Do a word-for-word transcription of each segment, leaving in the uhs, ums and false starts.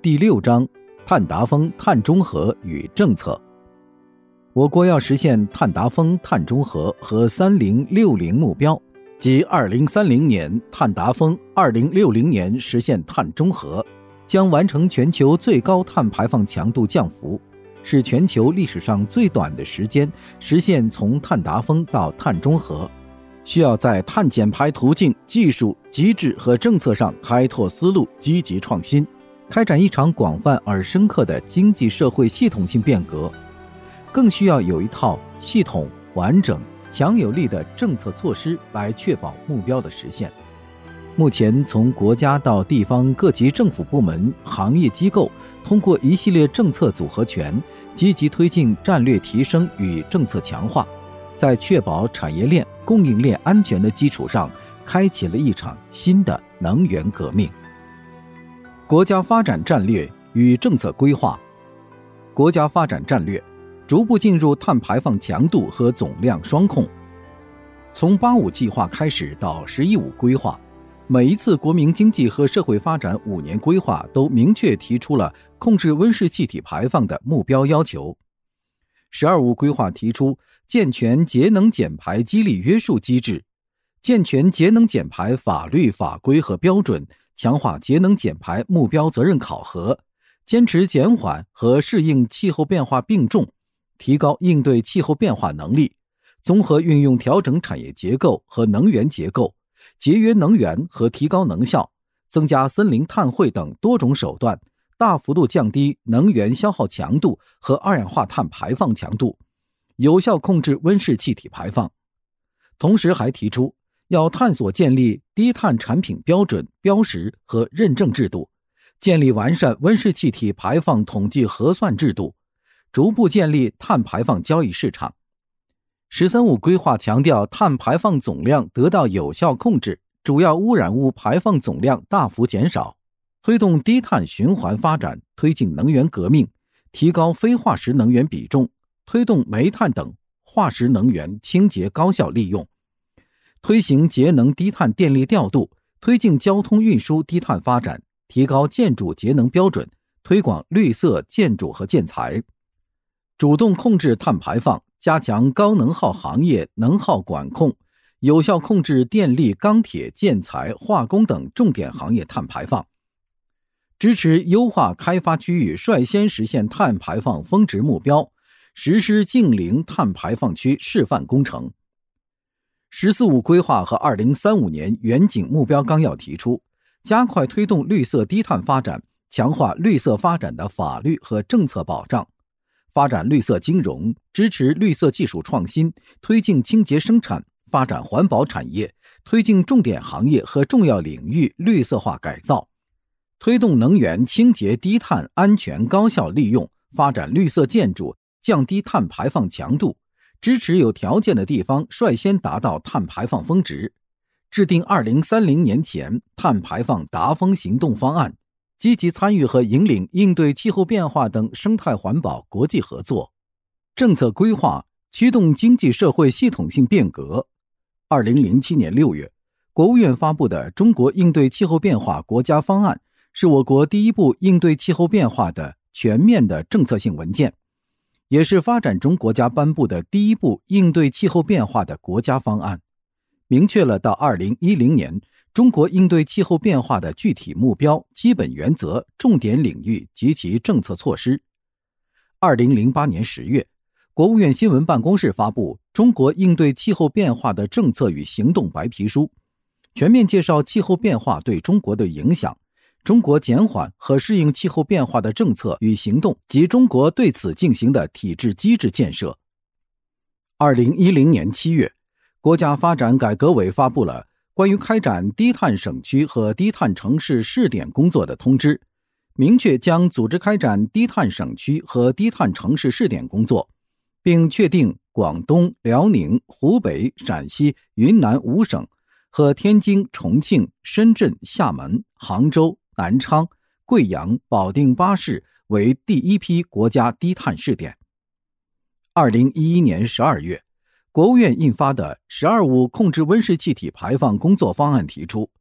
第六章碳达峰、碳中和与政策。我国要实现碳达峰、碳中和和三零六零目标，即二零三零年碳达峰，二零六零年实现碳中和，将完成全球最高碳排放强度降幅，是全球历史上最短的时间实现从碳达峰到碳中和。需要在碳减排途径、技术、机制和政策上开拓思路，积极创新，开展一场广泛而深刻的经济社会系统性变革。更需要有一套系统、完整、强有力的政策措施来确保目标的实现。目前，从国家到地方各级政府部门、行业机构，通过一系列政策组合拳，积极推进战略提升与政策强化，在确保产业链、供应链安全的基础上，开启了一场新的能源革命。国家发展战略与政策规划。国家发展战略逐步进入碳排放强度和总量双控。从八五计划开始到十一五规划，每一次国民经济和社会发展五年规划都明确提出了控制温室气体排放的目标要求。十二五规划提出健全节能减排激励约束机制，健全节能减排法律法规和标准，强化节能减排目标责任考核，坚持减缓和适应气候变化并重，提高应对气候变化能力，综合运用调整产业结构和能源结构，节约能源和提高能效，增加森林碳汇等多种手段，大幅度降低能源消耗强度和二氧化碳排放强度，有效控制温室气体排放。同时还提出要探索建立低碳产品标准、标识和认证制度，建立完善温室气体排放统计核算制度，逐步建立碳排放交易市场。十三五规划强调碳排放总量得到有效控制，主要污染物排放总量大幅减少，推动低碳循环发展，推进能源革命，提高非化石能源比重，推动煤炭等化石能源清洁高效利用，推行节能低碳电力调度，推进交通运输低碳发展，提高建筑节能标准，推广绿色建筑和建材，主动控制碳排放，加强高能耗行业能耗管控，有效控制电力、钢铁、建材、化工等重点行业碳排放，支持优化开发区域率先实现碳排放峰值目标，实施净零碳排放区示范工程。十四五规划和二零三五年远景目标纲要提出，加快推动绿色低碳发展，强化绿色发展的法律和政策保障，发展绿色金融，支持绿色技术创新，推进清洁生产，发展环保产业，推进重点行业和重要领域绿色化改造，推动能源清洁低碳安全高效利用，发展绿色建筑，降低碳排放强度，支持有条件的地方率先达到碳排放峰值，制定二零三零年前碳排放达峰行动方案，积极参与和引领应对气候变化等生态环保国际合作。政策规划驱动经济社会系统性变革。二零零七年六月，国务院发布的《中国应对气候变化国家方案》是我国第一部应对气候变化的全面的政策性文件，也是发展中国家颁布的第一部应对气候变化的国家方案，明确了到二零一零年中国应对气候变化的具体目标、基本原则、重点领域及其政策措施。二零零八年十月，国务院新闻办公室发布《中国应对气候变化的政策与行动白皮书》，全面介绍气候变化对中国的影响，中国减缓和适应气候变化的政策与行动及中国对此进行的体制机制建设。二零一零年七月，国家发展改革委发布了关于开展低碳省区和低碳城市试点工作的通知，明确将组织开展低碳省区和低碳城市试点工作，并确定广东、辽宁、湖北、陕西、云南五省和天津、重庆、深圳、厦门、杭州、南昌、贵阳、保定八市为第一批国家低碳试点。二零一一年十二月，国务院印发的“十二五”控制温室气体排放工作方案提出，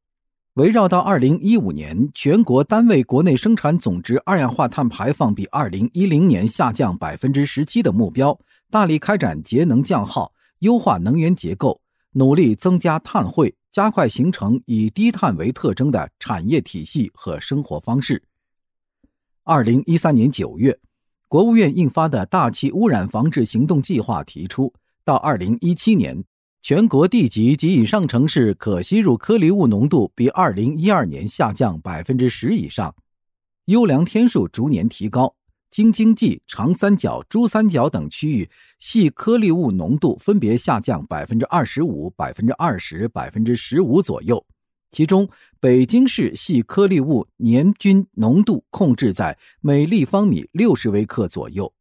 围绕到二零一五年，全国单位国内生产总值二氧化碳排放比二零一零年下降 百分之十七 的目标，大力开展节能降耗，优化能源结构，努力增加碳汇，加快形成以低碳为特征的产业体系和生活方式。二零一三年九月，国务院印发的大气污染防治行动计划提出，到二零一七年，全国地级及以上城市可吸入颗粒物浓度比二零一二年下降 百分之十 以上，优良天数逐年提高，京津冀、长三角、珠三角等区域细颗粒物浓度分别下降 百分之二十五、百分之二十、百分之十五 左右，其中北京市细颗粒物年均浓度控制在每立方米六十微克左右。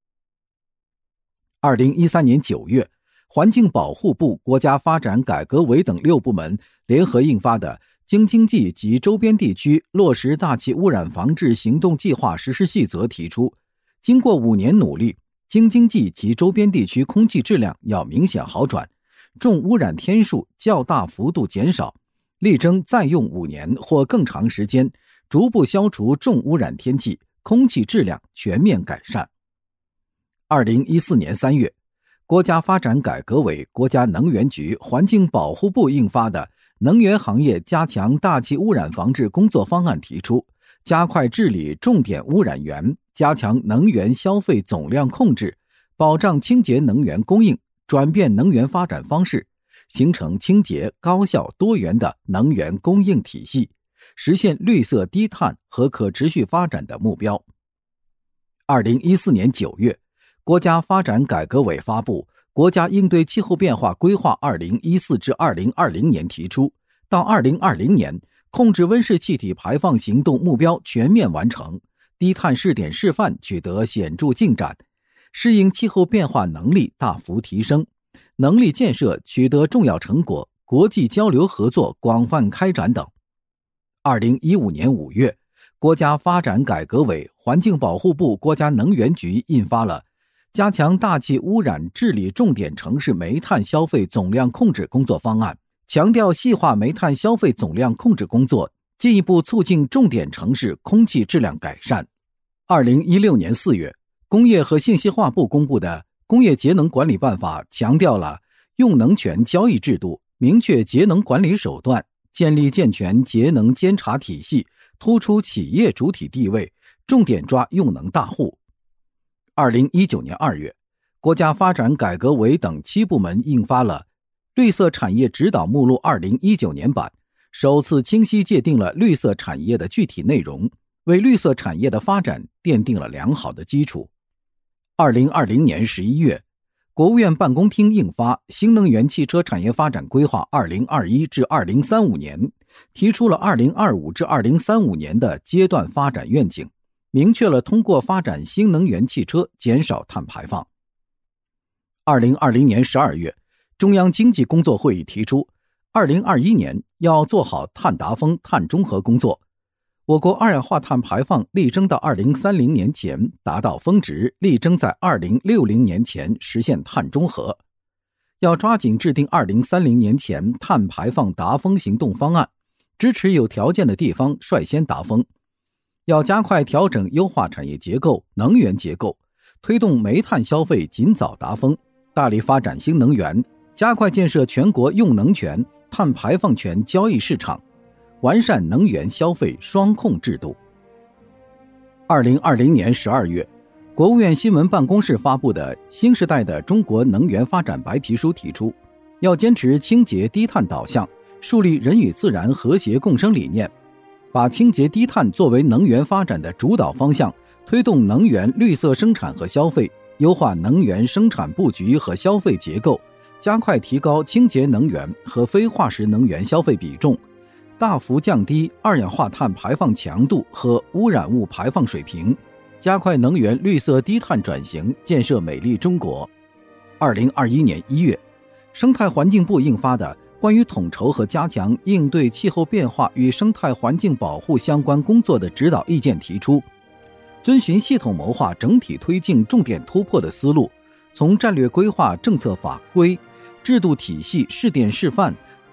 二零一三年九月，环境保护部、国家发展改革委等六部门联合印发的《京津冀及周边地区落实大气污染防治行动计划实施细则》提出，经过五年努力，京津冀及周边地区空气质量要明显好转，重污染天数较大幅度减少，力争再用五年或更长时间，逐步消除重污染天气，空气质量全面改善。二零一四年三月，国家发展改革委、国家能源局、环境保护部印发的《能源行业加强大气污染防治工作方案》提出，加快治理重点污染源，加强能源消费总量控制，保障清洁能源供应，转变能源发展方式，形成清洁、高效、多元的能源供应体系，实现绿色低碳和可持续发展的目标。二零一四年九月，国家发展改革委发布《国家应对气候变化规划二零一四至二零二零年》，提出到二零二零年控制温室气体排放行动目标全面完成，低碳试点示范取得显著进展，适应气候变化能力大幅提升，能力建设取得重要成果，国际交流合作广泛开展等。二零一五年五月，国家发展改革委、环境保护部、国家能源局印发了加强大气污染治理重点城市煤炭消费总量控制工作方案，强调细化煤炭消费总量控制工作，进一步促进重点城市空气质量改善。二零一六年四月，工业和信息化部公布的《工业节能管理办法》强调了用能权交易制度，明确节能管理手段，建立健全节能监察体系，突出企业主体地位，重点抓用能大户。二零一九年二月，国家发展改革委等七部门印发了《绿色产业指导目录二零一九年版》，首次清晰界定了绿色产业的具体内容，为绿色产业的发展奠定了良好的基础。二零二零年十一月，国务院办公厅印发《新能源汽车产业发展规划二零二一至二零三五年》，提出了二零二五至二零三五年的阶段发展愿景，明确了通过发展新能源汽车减少碳排放。二零二零年十二月，中央经济工作会议提出，二零二一年要做好碳达峰、碳中和工作。我国二氧化碳排放力争到二零三零年前达到峰值，力争在二零六零年前实现碳中和。要抓紧制定二零三零年前碳排放达峰行动方案，支持有条件的地方率先达峰。要加快调整优化产业结构、能源结构，推动煤炭消费尽早达峰，大力发展新能源，加快建设全国用能权、碳排放权交易市场，完善能源消费双控制度。二零二零年十二月，国务院新闻办公室发布的《新时代的中国能源发展白皮书》提出，要坚持清洁低碳导向，树立人与自然和谐共生理念，把清洁低碳作为能源发展的主导方向，推动能源绿色生产和消费，优化能源生产布局和消费结构，加快提高清洁能源和非化石能源消费比重，大幅降低二氧化碳排放强度和污染物排放水平，加快能源绿色低碳转型，建设美丽中国。二零二一年一月，生态环境部印发的关于统筹和加强应对气候变化与生态环境保护相关工作的指导意见提出，遵循系统谋划、整体推进、重点突破的思路，从战略规划、政策法规、制度体系、试点示范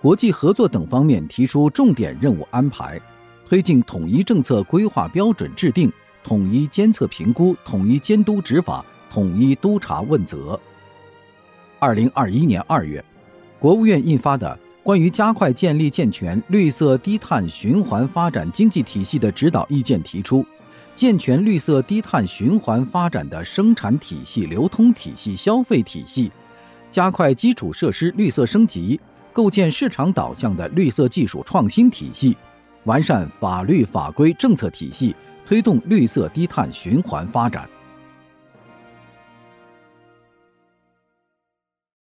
国际合作等方面提出重点任务安排，推进统一政策规划标准制定、统一监测评估、统一监督执法、统一督查问责。二零二一年二月，国务院印发的《关于加快建立健全绿色低碳循环发展经济体系的指导意见》提出，健全绿色低碳循环发展的生产体系、流通体系、消费体系，加快基础设施绿色升级，构建市场导向的绿色技术创新体系，完善法律法规政策体系，推动绿色低碳循环发展。